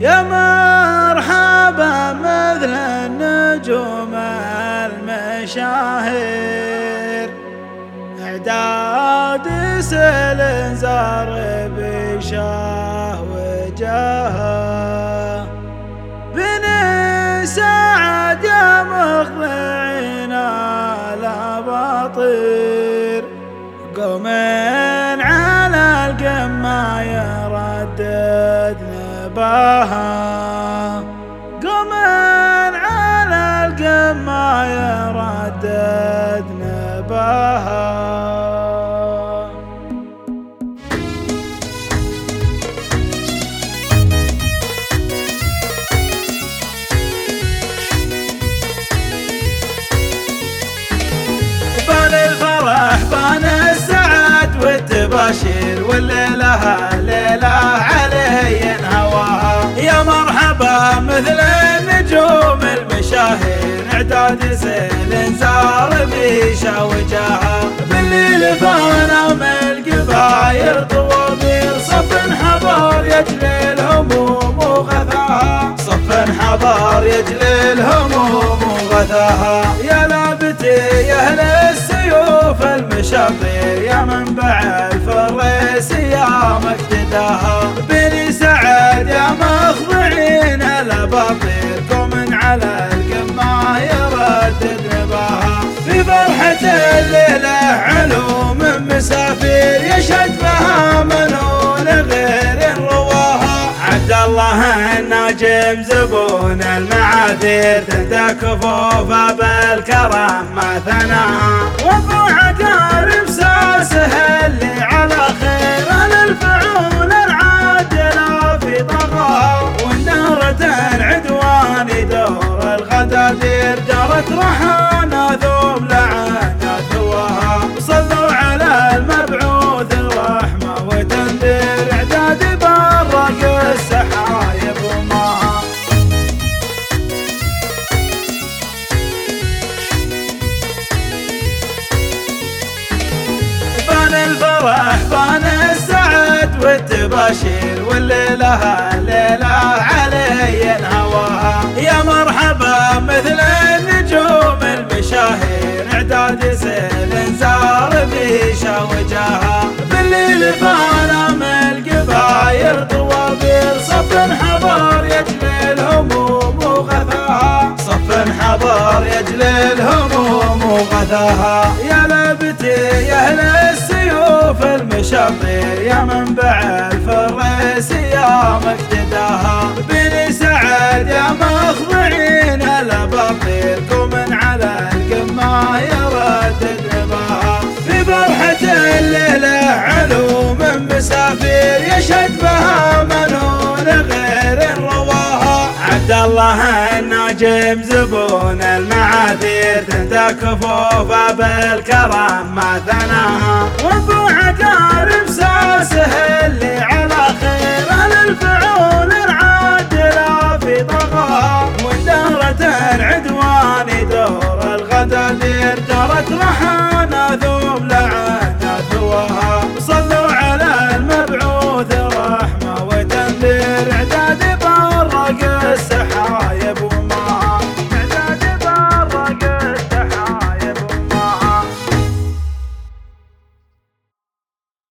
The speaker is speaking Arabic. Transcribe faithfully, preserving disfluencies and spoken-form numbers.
يا مرحبا مثل النجوم المشاهير، إعداد سيل زار بشاه وجاها، بني سعد يا مخضعين الأباطير، قوم على القمة يردد نباها، قوم على القمة يردد نباها. بان الفرح بان السعد والتباشير، والليلة ليلة علي هواها، يا مرحبا مثل النجوم المشاهير، اعداد سيل زار بيشا وجاها، بالليل فانا من القباير طوابير، صف حضار يجلي الهموم وغثاها، صف حضار يجلي الهموم وغثاها، يا لابتي يا اهل السيوف المشاطير، يا منبع الفريس يا مقتداها، بني سعد يا مخضعين الأباطير، قوم على القمة يردد نباها، في فرحة الليلة علوم مسافير، يشهد بها منون غير رواها، عبد الله الناجم زبون المعاذير، تندى كفوفه بالكرم ما ثناها، وابو عقارب ساسه اللي على خير الفعول العادلة في طغاها، والنهرة العدوان دور الغدادير، جرت رحانا ثوب لعنا ثواها، صلوا على المبعوث الرحمة وتنذير، اعداد برق السحايب وماها. بان الفرح بان السعد والتباشير، والليلة ليلة علي هواها، يا مرحبا مثل النجوم المشاهير، اعداد سيل زار بيشا وجاها، بالليل فانا من القباير طوابير، صف حضار يجلي الهموم وغثاها، صف حضار يجلي الهموم وغثاها، يا لابتي يا اهل السيوف المشاطير، يا منبع الفريس يا مقتداها، بني سعد يا مخضعين الأباطير، قوم على القمة يردد نباها، في فرحة الليلة علوم مسافير، يشهد بها منون غير رواها، عبد الله الناجم زبون المعاذير، تندى كفوفه بالكرم ما ثناها، وابو عقارب ساسه اللي على خير الفعول العادلة في طغاها، والدهرة العدوان دور الغدادير، جرت رحى